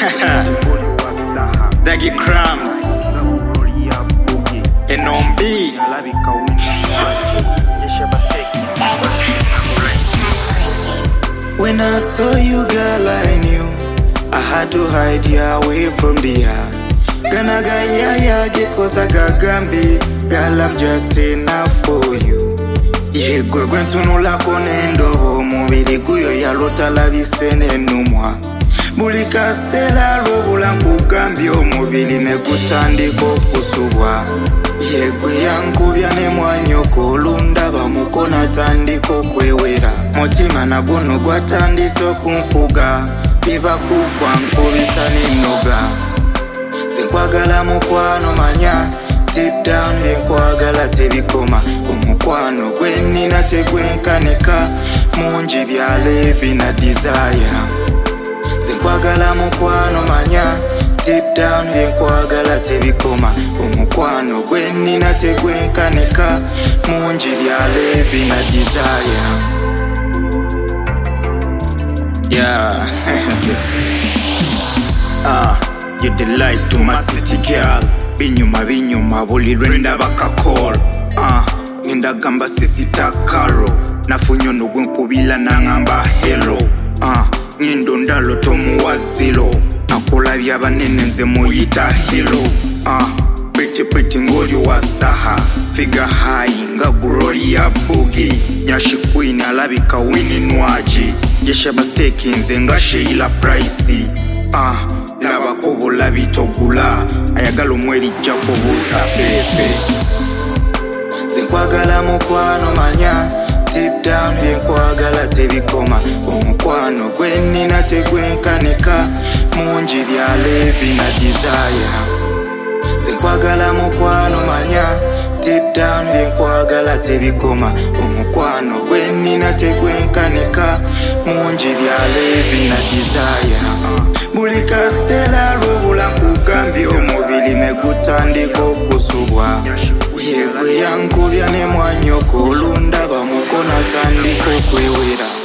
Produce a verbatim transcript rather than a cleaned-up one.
Dagi Crumbs N O M B. When I saw you, girl, I knew I had to hide you away from the yard. Gana gaya ya gekoza gagambi, girl, I'm just enough for you. Ye gwe gwe ntunula konendo mubiri guyo ya lota labisene numwa. Buli kaseera lw'obula nkugambye omubiri ne gutandika okusubwa. Ye gwe yankubya ne mwanyoko olundaba muko natandika okwewera. Mutima nagwo nno gwatandise okunfuga, biva kukwa nkubisa n'ennoga. Nze nkwagala mukwano manya, deep down bye nkwagala tebikoma. Omukwano gwe nnina tegwenkanika, mungi bya levi na desire. Zenkwagala mukwano manya, deep down bye nkwagala tebikoma. Omukwano gwe nnina tegwenkanika, mungi bya levi na desire. Yeah. Ah, you delight to my city girl. Binyuma binyuma buli lwenda bakakol. Ah, ngenda gamba sisi takaro. Nafunyo nugwe nkubila nangamba hello. Ah, ngindo ndalo tomu wa zero. Nakola byabanene nze muyita hero. Ah, pretty pretty ngoli wa saha. Figure high nga Gloria Boogie. Nyashi queen alabika wini nwaji. Yeshaba steki nze nga Sheila Price. Ah, laba kobo labitogula. Ayagala omweri jako buza fefe. Zenkwagala mukwano manya, deep down bye nkwagala tebikoma. Omukwano gwe nnina tegwenkanika, mungi bya levi na desire. Zenkwagala mukwano manya, deep down bye nkwagala tebikoma. Omukwano gwe nnina tegwenkanika, mungi bya levi na desire. Buli kaseera lw'obula nkugambye omubiri ne gutandika okusubwa. Ye gwe yankubya ne mwanyoko olundaba muko natandika okwewera.